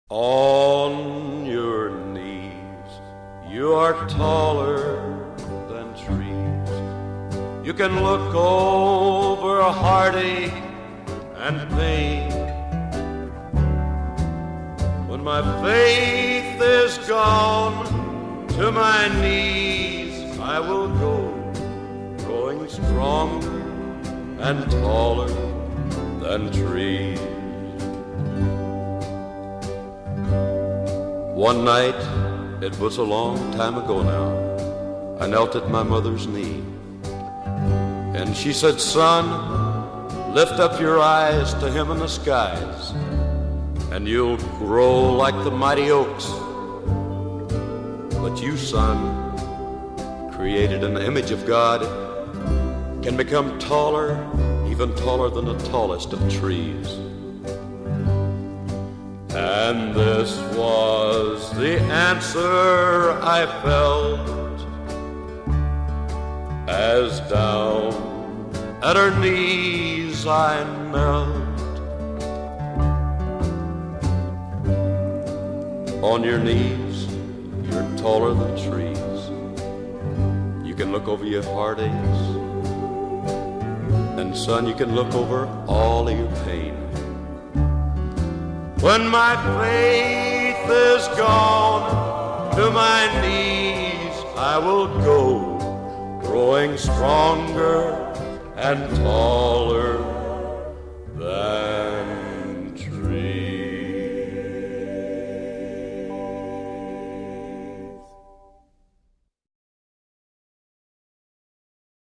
On your knees, you are taller than trees. You can look over heartache and pain. When my faith is gone, to my knees I will go, growing stronger and taller than trees. One night, it was a long time ago now, I knelt at my mother's knee, and she said, "Son, lift up your eyes to him in the skies, and you'll grow like the mighty oaks. But you, son, created in the image of God, can become taller, even taller than the tallest of trees." And this was the answer I felt as down at her knees I knelt. On your knees, you're taller than trees. You can look over your heartaches, and son, you can look over all of your pain. When my faith is gone, to my knees I will go, growing stronger and taller